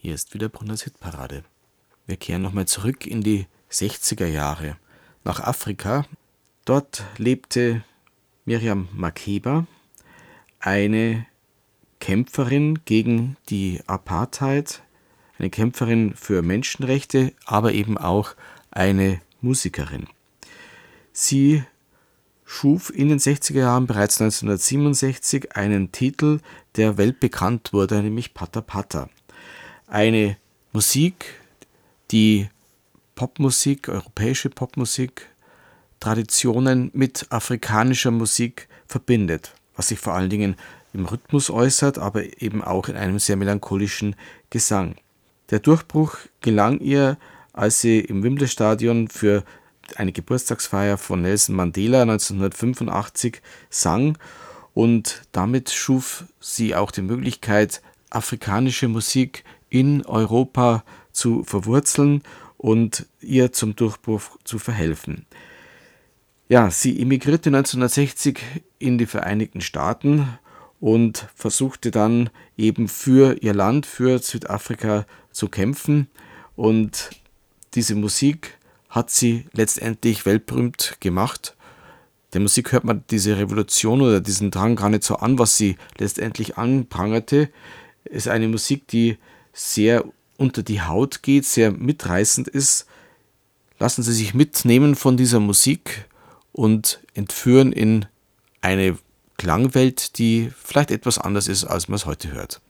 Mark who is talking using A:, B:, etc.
A: Hier ist wieder Brunners Hitparade. Wir kehren nochmal zurück in die 60er Jahre, nach Afrika. Dort lebte Miriam Makeba, eine Kämpferin gegen die Apartheid, eine Kämpferin für Menschenrechte, aber eben auch eine Musikerin. Sie schuf in den 60er Jahren, bereits 1967, einen Titel, der weltbekannt wurde, nämlich Pata Pata. Eine Musik, die Popmusik, europäische Popmusik, Traditionen mit afrikanischer Musik verbindet, was sich vor allen Dingen im Rhythmus äußert, aber eben auch in einem sehr melancholischen Gesang. Der Durchbruch gelang ihr, als sie im Wembley-Stadion für eine Geburtstagsfeier von Nelson Mandela 1985 sang, und damit schuf sie auch die Möglichkeit, afrikanische Musik in Europa zu verwurzeln und ihr zum Durchbruch zu verhelfen. Ja, sie emigrierte 1960 in die Vereinigten Staaten und versuchte dann eben für ihr Land, für Südafrika zu kämpfen, und diese Musik hat sie letztendlich weltberühmt gemacht. Der Musik hört man diese Revolution oder diesen Drang gar nicht so an, was sie letztendlich anprangerte. Es ist eine Musik, die sehr unter die Haut geht, sehr mitreißend ist. Lassen Sie sich mitnehmen von dieser Musik und entführen in eine Klangwelt, die vielleicht etwas anders ist, als man es heute hört.